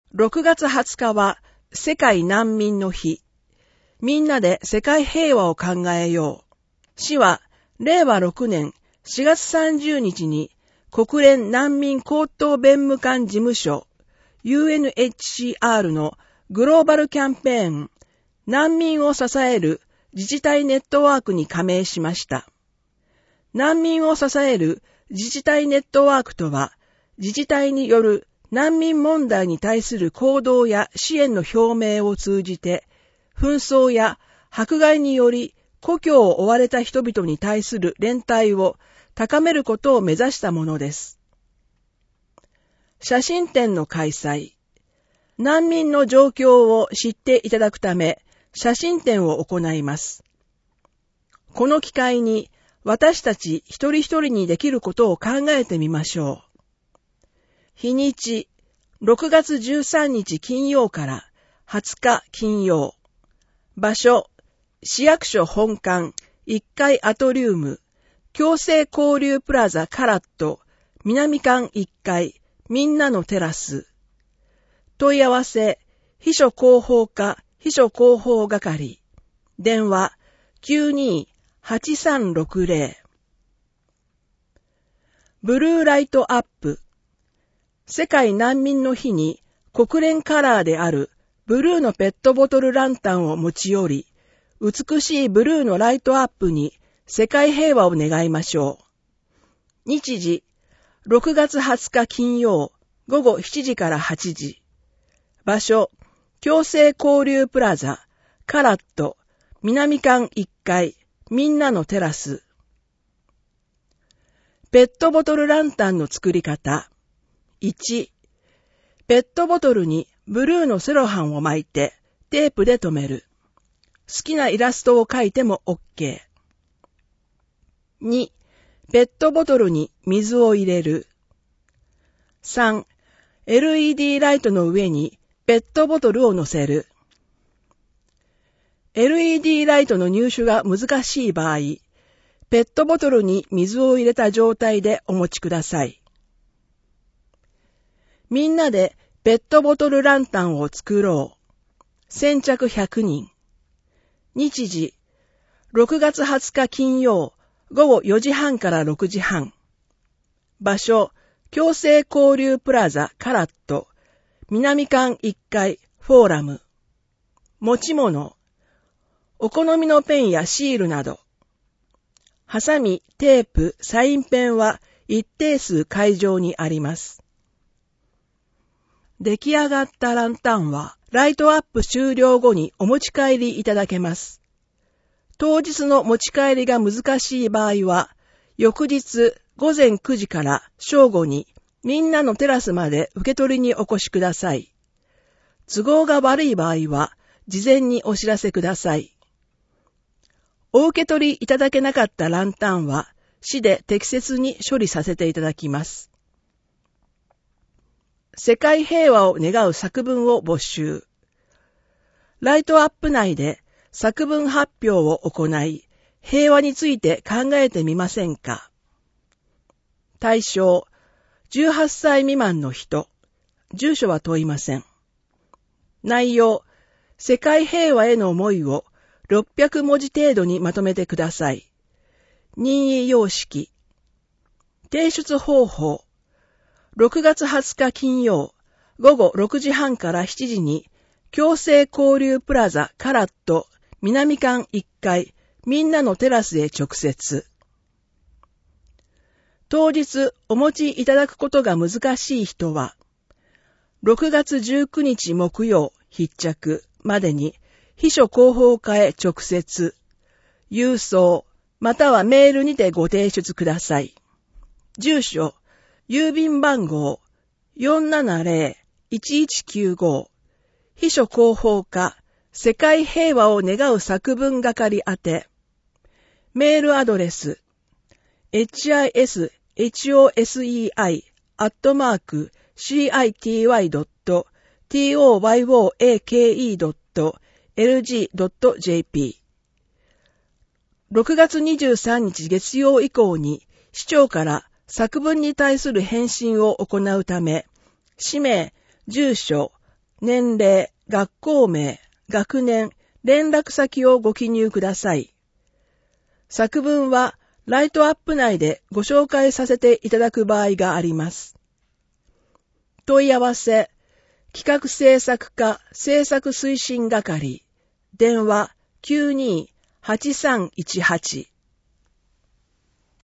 6月20日は世界難民の日。みんなで世界平和を考えよう。市は令和6年4月30日に国連難民高等弁務官事務所 UNHCR のグローバルキャンペーン難民を支える自治体ネットワークに加盟しました。難民を支える自治体ネットワークとは、自治体による難民問題に対する行動や支援の表明を通じて、紛争や迫害により故郷を追われた人々に対する連帯を高めることを目指したものです。写真展の開催。難民の状況を知っていただくため、写真展を行います。この機会に私たち一人一人にできることを考えてみましょう。日にち、6月13日金曜から20日金曜。場所、市役所本館1階アトリウム、共生交流プラザカラット、南館1階、みんなのテラス。問い合わせ、秘書広報課、秘書広報係。電話、92-8360。ブルーライトアップ。世界難民の日に国連カラーであるブルーのペットボトルランタンを持ち寄り、美しいブルーのライトアップに世界平和を願いましょう。日時、6月20日金曜、午後7時から8時。場所、共生交流プラザ、カラット、南館1階、みんなのテラス。ペットボトルランタンの作り方。1、ペットボトルにブルーのセロハンを巻いてテープで留める。好きなイラストを描いても OK。2、ペットボトルに水を入れる。3、LED ライトの上にペットボトルを乗せる。LED ライトの入手が難しい場合、ペットボトルに水を入れた状態でお持ちください。みんなでペットボトルランタンを作ろう。先着100人。日時、6月20日金曜、午後4時半から6時半。場所、共生交流プラザカラット、南館1階フォーラム。持ち物、お好みのペンやシールなど。ハサミ、テープ、サインペンは一定数会場にあります。出来上がったランタンはライトアップ終了後にお持ち帰りいただけます。当日の持ち帰りが難しい場合は、翌日午前9時から正午にみんなのテラスまで受け取りにお越しください。都合が悪い場合は事前にお知らせください。お受け取りいただけなかったランタンは市で適切に処理させていただきます。世界平和を願う作文を募集。ライトアップ内で作文発表を行い、平和について考えてみませんか。対象、18歳未満の人。住所は問いません。内容、世界平和への思いを600文字程度にまとめてください。任意様式。提出方法。6月20日金曜、午後6時半から7時に、共生交流プラザカラット南館1階みんなのテラスへ直接。当日お持ちいただくことが難しい人は、6月19日木曜必着までに秘書広報課へ直接、郵送またはメールにてご提出ください。住所、郵便番号 470-1195 秘書広報課世界平和を願う作文係宛て。メールアドレス hishoi.city.toyoake.lg.jp 6月23日月曜以降に市長から作文に対する返信を行うため、氏名、住所、 年齢、学校名、学年、連絡先をご記入ください。作文はライトアップ内でご紹介させていただく場合があります。問い合わせ、企画制作課制作推進係、電話 92-8318